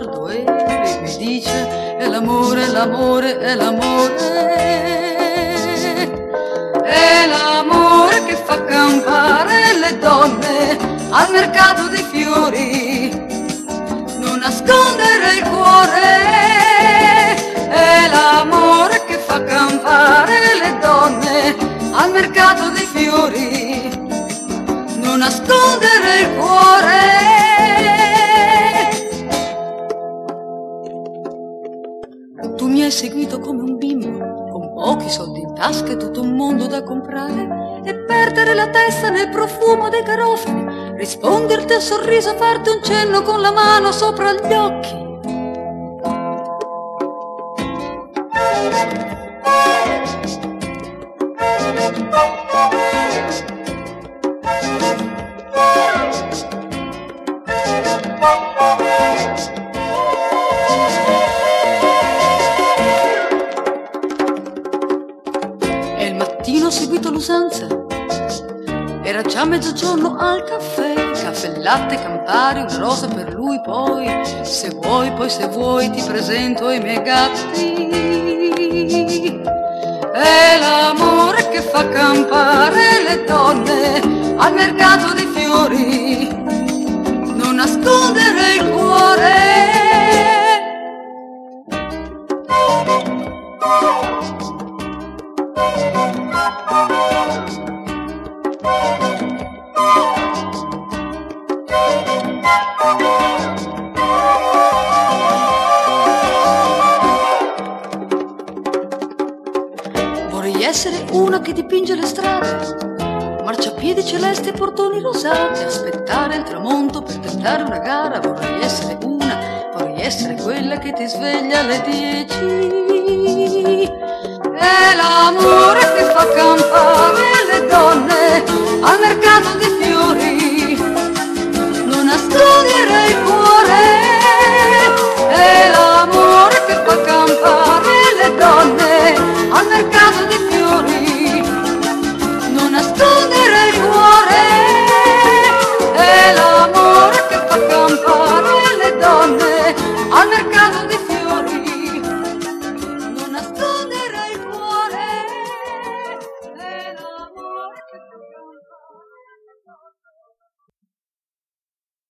guardo e mi dice è l'amore, l'amore, è l'amore. È l'amore che fa campare le donne al mercato dei fiori. Non nascondere il cuore. È l'amore che fa campare le donne al mercato dei fiori. Non nascondere il cuore. Tu mi hai seguito come un bimbo, con pochi soldi in tasca e tutto un mondo da comprare, e perdere la testa nel profumo dei garofani, risponderti al sorriso, farti un cenno con la mano sopra gli occhi. E il mattino ho seguito l'usanza, era già mezzogiorno al caffè, caffè latte Campari, una rosa per lui, poi se vuoi ti presento i miei gatti. È l'amore che fa campare le donne al mercato dei fiori. Non nascondere il cuore. Vorrei essere una che dipinge le strade, marciapiedi celesti e portoni rosati, aspettare il tramonto per tentare una gara. Vorrei essere quella che ti sveglia alle 10. È l'amore che fa campare